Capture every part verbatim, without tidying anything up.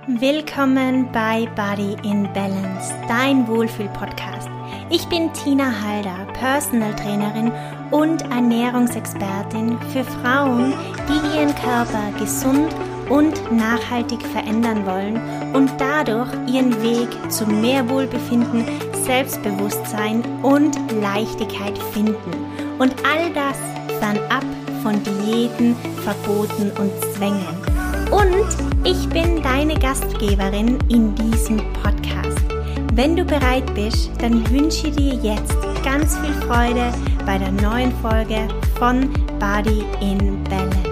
Willkommen bei Body in Balance, dein Wohlfühl-Podcast. Ich bin Tina Halder, Personal Trainerin und Ernährungsexpertin für Frauen, die ihren Körper gesund und nachhaltig verändern wollen und dadurch ihren Weg zu mehr Wohlbefinden, Selbstbewusstsein und Leichtigkeit finden. Und all das fernab von Diäten, Verboten und Zwängen. Und ich bin deine Gastgeberin in diesem Podcast. Wenn du bereit bist, dann wünsche ich dir jetzt ganz viel Freude bei der neuen Folge von Body in Balance.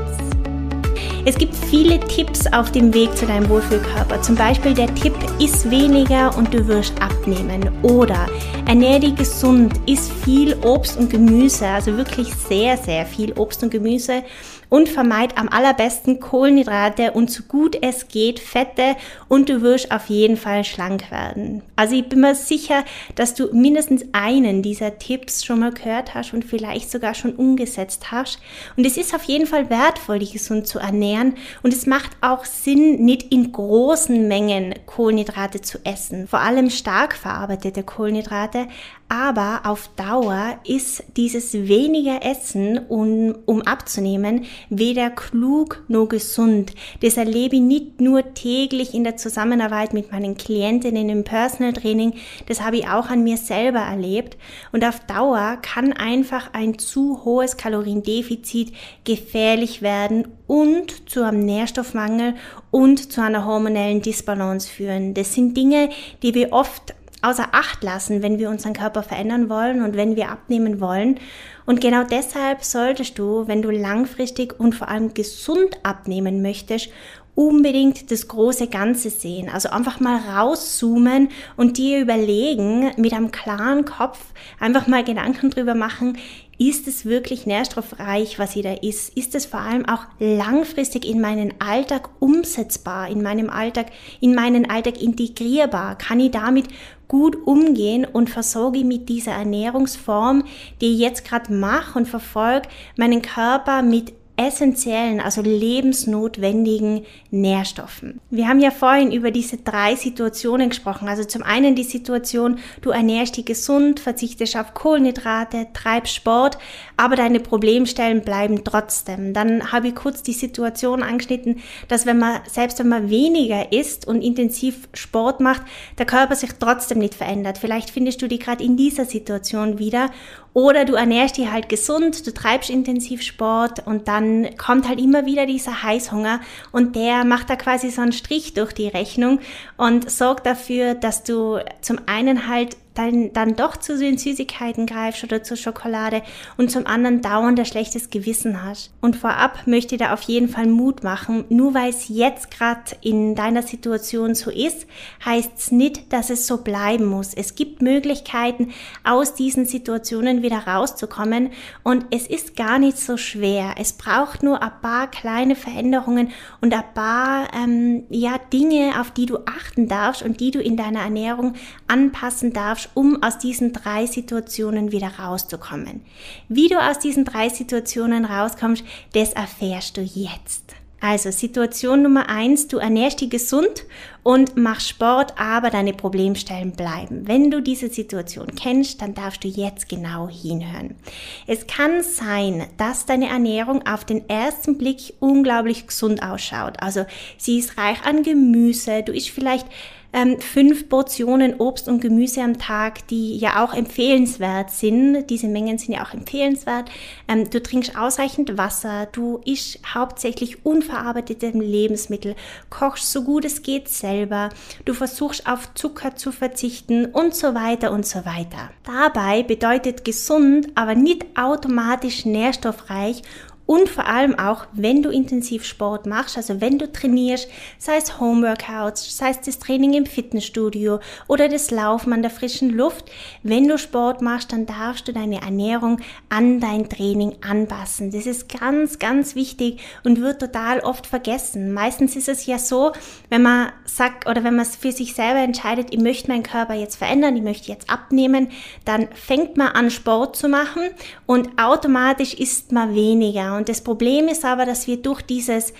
Es gibt viele Tipps auf dem Weg zu deinem Wohlfühlkörper. Zum Beispiel der Tipp, iss weniger und du wirst abnehmen. Oder ernähre dich gesund, iss viel Obst und Gemüse, also wirklich sehr, sehr viel Obst und Gemüse. Und vermeid am allerbesten Kohlenhydrate und so gut es geht Fette und du wirst auf jeden Fall schlank werden. Also ich bin mir sicher, dass du mindestens einen dieser Tipps schon mal gehört hast und vielleicht sogar schon umgesetzt hast. Und es ist auf jeden Fall wertvoll, dich gesund zu ernähren und es macht auch Sinn, nicht in großen Mengen Kohlenhydrate zu essen. Vor allem stark verarbeitete Kohlenhydrate. Aber auf Dauer ist dieses weniger Essen, um, um abzunehmen, weder klug noch gesund. Das erlebe ich nicht nur täglich in der Zusammenarbeit mit meinen Klientinnen im Personal Training, das habe ich auch an mir selber erlebt. Und auf Dauer kann einfach ein zu hohes Kaloriendefizit gefährlich werden und zu einem Nährstoffmangel und zu einer hormonellen Disbalance führen. Das sind Dinge, die wir oft außer Acht lassen, wenn wir unseren Körper verändern wollen und wenn wir abnehmen wollen. Und genau deshalb solltest du, wenn du langfristig und vor allem gesund abnehmen möchtest, unbedingt das große Ganze sehen. Also einfach mal rauszoomen und dir überlegen, mit einem klaren Kopf einfach mal Gedanken drüber machen, ist es wirklich nährstoffreich, was hier da ist? Ist es vor allem auch langfristig in meinen Alltag umsetzbar, in meinem Alltag, in meinen Alltag integrierbar? Kann ich damit gut umgehen und versorge mit dieser Ernährungsform, die ich jetzt gerade mache und verfolge, meinen Körper mit essentiellen, also lebensnotwendigen Nährstoffen. Wir haben ja vorhin über diese drei Situationen gesprochen. Also zum einen die Situation, du ernährst dich gesund, verzichtest auf Kohlenhydrate, treibst Sport, aber deine Problemstellen bleiben trotzdem. Dann habe ich kurz die Situation angeschnitten, dass wenn man, selbst wenn man weniger isst und intensiv Sport macht, der Körper sich trotzdem nicht verändert. Vielleicht findest du dich gerade in dieser Situation wieder. Oder du ernährst dich halt gesund, du treibst intensiv Sport und dann kommt halt immer wieder dieser Heißhunger und der macht da quasi so einen Strich durch die Rechnung und sorgt dafür, dass du zum einen halt dann, dann doch zu den Süßigkeiten greifst oder zur Schokolade und zum anderen dauernd ein schlechtes Gewissen hast. Und vorab möchte ich da auf jeden Fall Mut machen, nur weil es jetzt gerade in deiner Situation so ist, heißt es nicht, dass es so bleiben muss. Es gibt Möglichkeiten, aus diesen Situationen wieder rauszukommen und es ist gar nicht so schwer. Es braucht nur ein paar kleine Veränderungen und ein paar ähm, ja, Dinge, auf die du achten darfst und die du in deiner Ernährung anpassen darfst, um aus diesen drei Situationen wieder rauszukommen. Wie du aus diesen drei Situationen rauskommst, das erfährst du jetzt. Also Situation Nummer eins, du ernährst dich gesund und machst Sport, aber deine Problemstellen bleiben. Wenn du diese Situation kennst, dann darfst du jetzt genau hinhören. Es kann sein, dass deine Ernährung auf den ersten Blick unglaublich gesund ausschaut. Also sie ist reich an Gemüse, du isst vielleicht Ähm, fünf Portionen Obst und Gemüse am Tag, die ja auch empfehlenswert sind. Diese Mengen sind ja auch empfehlenswert. Ähm, du trinkst ausreichend Wasser, du isst hauptsächlich unverarbeitete Lebensmittel, kochst so gut es geht selber, du versuchst auf Zucker zu verzichten und so weiter und so weiter. Dabei bedeutet gesund, aber nicht automatisch nährstoffreich. Und vor allem auch, wenn du intensiv Sport machst, also wenn du trainierst, sei es Homeworkouts, sei es das Training im Fitnessstudio oder das Laufen an der frischen Luft, wenn du Sport machst, dann darfst du deine Ernährung an dein Training anpassen. Das ist ganz, ganz wichtig und wird total oft vergessen. Meistens ist es ja so, wenn man sagt oder wenn man es für sich selber entscheidet, ich möchte meinen Körper jetzt verändern, ich möchte jetzt abnehmen, dann fängt man an Sport zu machen und automatisch isst man weniger. Und das Problem ist aber, dass wir durch dieses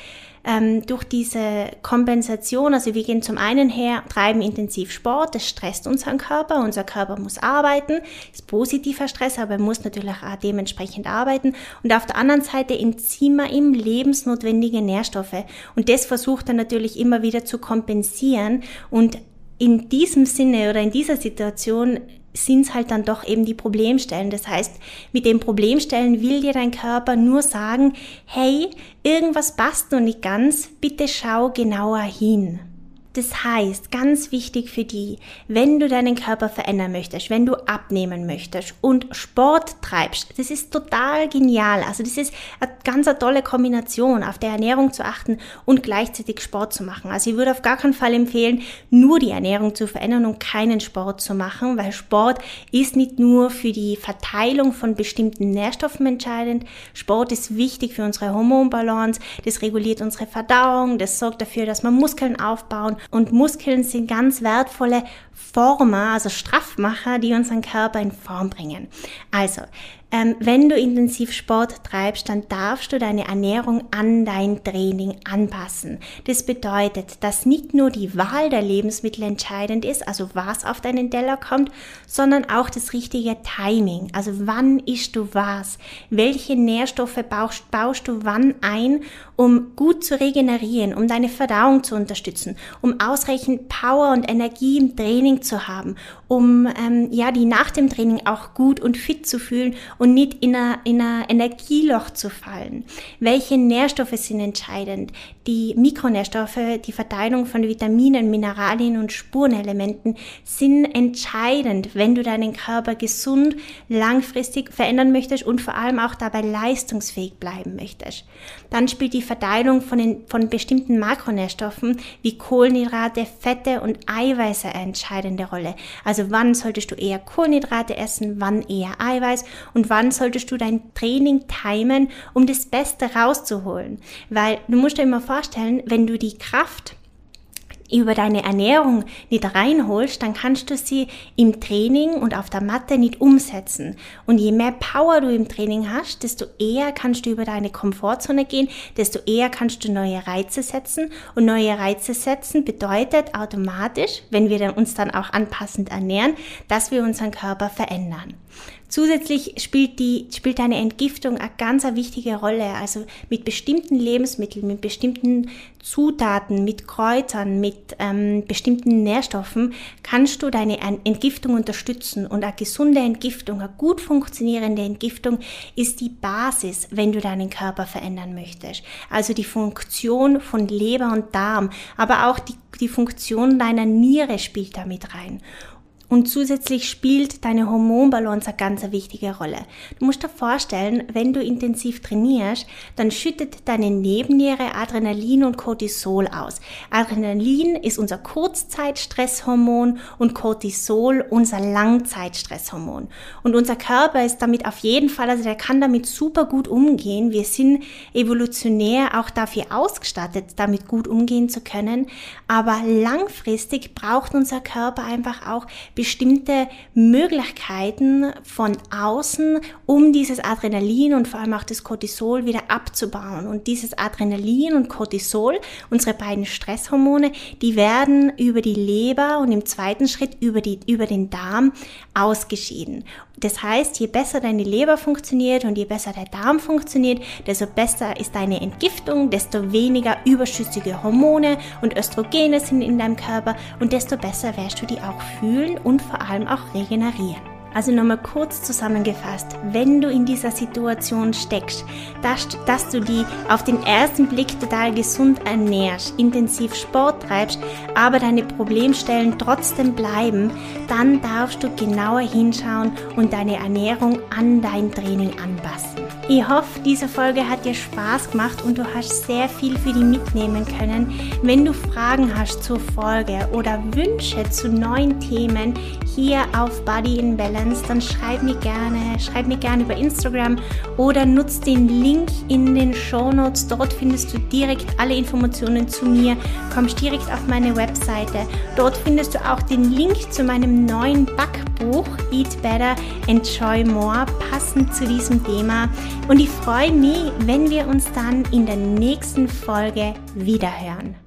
ähm, durch diese Kompensation, also wir gehen zum einen her, treiben intensiv Sport, das stresst unseren Körper, unser Körper muss arbeiten, ist positiver Stress, aber er muss natürlich auch dementsprechend arbeiten und auf der anderen Seite entziehen wir ihm lebensnotwendige Nährstoffe und das versucht er natürlich immer wieder zu kompensieren und in diesem Sinne oder in dieser Situation sind es halt dann doch eben die Problemstellen. Das heißt, mit den Problemstellen will dir dein Körper nur sagen, hey, irgendwas passt noch nicht ganz, bitte schau genauer hin. Das heißt, ganz wichtig für die, wenn du deinen Körper verändern möchtest, wenn du abnehmen möchtest und Sport treibst, das ist total genial. Also das ist eine ganz eine tolle Kombination, auf der Ernährung zu achten und gleichzeitig Sport zu machen. Also ich würde auf gar keinen Fall empfehlen, nur die Ernährung zu verändern und keinen Sport zu machen, weil Sport ist nicht nur für die Verteilung von bestimmten Nährstoffen entscheidend. Sport ist wichtig für unsere Hormonbalance, das reguliert unsere Verdauung, das sorgt dafür, dass wir Muskeln aufbauen. Und Muskeln sind ganz wertvolle Former, also Straffmacher, die unseren Körper in Form bringen. Also, ähm, wenn du intensiv Sport treibst, dann darfst du deine Ernährung an dein Training anpassen. Das bedeutet, dass nicht nur die Wahl der Lebensmittel entscheidend ist, also was auf deinen Teller kommt, sondern auch das richtige Timing. Also wann isst du was? Welche Nährstoffe baust, baust du wann ein, um gut zu regenerieren, um deine Verdauung zu unterstützen, um ausreichend Power und Energie im Training zu haben, um ähm, ja die nach dem Training auch gut und fit zu fühlen und nicht in ein in ein Energieloch zu fallen. Welche Nährstoffe sind entscheidend? Die Mikronährstoffe, die Verteilung von Vitaminen, Mineralien und Spurenelementen sind entscheidend, wenn du deinen Körper gesund, langfristig verändern möchtest und vor allem auch dabei leistungsfähig bleiben möchtest. Dann spielt die Verteilung von, den, von bestimmten Makronährstoffen wie Kohlenhydrate, Fette und Eiweiße eine entscheidende Rolle. Also wann solltest du eher Kohlenhydrate essen, wann eher Eiweiß und wann solltest du dein Training timen, um das Beste rauszuholen. Weil du musst dir immer vorstellen, wenn du die Kraft über deine Ernährung nicht reinholst, dann kannst du sie im Training und auf der Matte nicht umsetzen. Und je mehr Power du im Training hast, desto eher kannst du über deine Komfortzone gehen, desto eher kannst du neue Reize setzen. Und neue Reize setzen bedeutet automatisch, wenn wir uns dann auch anpassend ernähren, dass wir unseren Körper verändern. Zusätzlich spielt die, spielt eine Entgiftung eine ganz eine wichtige Rolle. Also mit bestimmten Lebensmitteln, mit bestimmten Zutaten, mit Kräutern, mit ähm, bestimmten Nährstoffen kannst du deine Entgiftung unterstützen. Und eine gesunde Entgiftung, eine gut funktionierende Entgiftung ist die Basis, wenn du deinen Körper verändern möchtest. Also die Funktion von Leber und Darm, aber auch die, die Funktion deiner Niere spielt da mit rein. Und zusätzlich spielt deine Hormonbalance eine ganz wichtige Rolle. Du musst dir vorstellen, wenn du intensiv trainierst, dann schüttet deine Nebenniere Adrenalin und Cortisol aus. Adrenalin ist unser Kurzzeitstresshormon und Cortisol unser Langzeitstresshormon. Und unser Körper ist damit auf jeden Fall, also der kann damit super gut umgehen. Wir sind evolutionär auch dafür ausgestattet, damit gut umgehen zu können. Aber langfristig braucht unser Körper einfach auch bestimmte Möglichkeiten von außen, um dieses Adrenalin und vor allem auch das Cortisol wieder abzubauen. Und dieses Adrenalin und Cortisol, unsere beiden Stresshormone, die werden über die Leber und im zweiten Schritt über, die, über den Darm ausgeschieden. Das heißt, je besser deine Leber funktioniert und je besser der Darm funktioniert, desto besser ist deine Entgiftung, desto weniger überschüssige Hormone und Östrogene sind in deinem Körper und desto besser wirst du die auch fühlen und vor allem auch regenerieren. Also nochmal kurz zusammengefasst, wenn du in dieser Situation steckst, dass, dass du die auf den ersten Blick total gesund ernährst, intensiv Sport treibst, aber deine Problemstellen trotzdem bleiben, dann darfst du genauer hinschauen und deine Ernährung an dein Training anpassen. Ich hoffe, diese Folge hat dir Spaß gemacht und du hast sehr viel für dich mitnehmen können. Wenn du Fragen hast zur Folge oder Wünsche zu neuen Themen hier auf Body in Balance, dann schreib mir gerne, schreib mir gerne über Instagram oder nutz den Link in den Shownotes. Dort findest du direkt alle Informationen zu mir, kommst direkt auf meine Webseite. Dort findest du auch den Link zu meinem neuen Backbuch Eat Better, Enjoy More, passend zu diesem Thema. Und ich freue mich, wenn wir uns dann in der nächsten Folge wiederhören.